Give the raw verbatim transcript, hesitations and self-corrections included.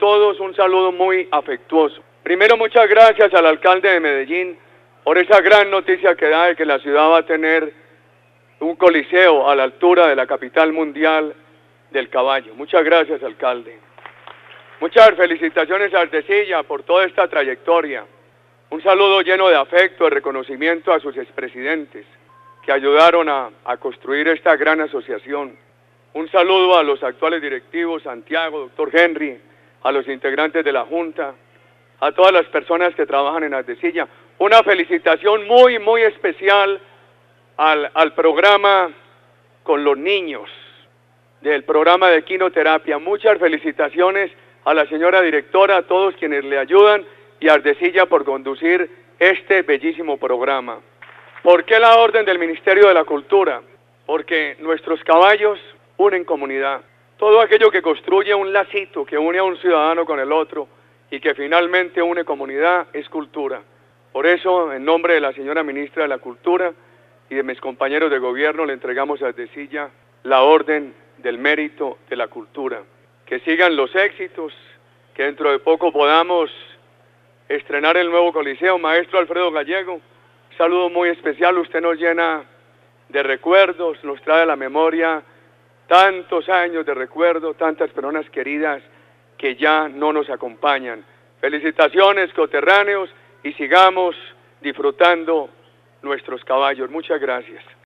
todos un saludo muy afectuoso. Primero, muchas gracias al alcalde de Medellín por esa gran noticia que da de que la ciudad va a tener un coliseo a la altura de la capital mundial del caballo. Muchas gracias, alcalde. Muchas felicitaciones a Ardecilla por toda esta trayectoria. Un saludo lleno de afecto, de reconocimiento a sus expresidentes que ayudaron a, a construir esta gran asociación. Un saludo a los actuales directivos, Santiago, doctor Henry, a los integrantes de la Junta, a todas las personas que trabajan en Ardecilla. Una felicitación muy, muy especial al, al programa con los niños, del programa de quinoterapia. Muchas felicitaciones a la señora directora, a todos quienes le ayudan y a Ardecilla por conducir este bellísimo programa. ¿Por qué la orden del Ministerio de la Cultura? Porque nuestros caballos unen comunidad. Todo aquello que construye un lacito, que une a un ciudadano con el otro y que finalmente une comunidad es cultura. Por eso, en nombre de la señora ministra de la Cultura y de mis compañeros de gobierno, le entregamos a Ardecilla la orden del mérito de la cultura. Que sigan los éxitos, que dentro de poco podamos estrenar el nuevo coliseo. Maestro Alfredo Gallego, un saludo muy especial, usted nos llena de recuerdos, nos trae a la memoria tantos años de recuerdo, tantas personas queridas que ya no nos acompañan. Felicitaciones, coterráneos, y sigamos disfrutando nuestros caballos. Muchas gracias.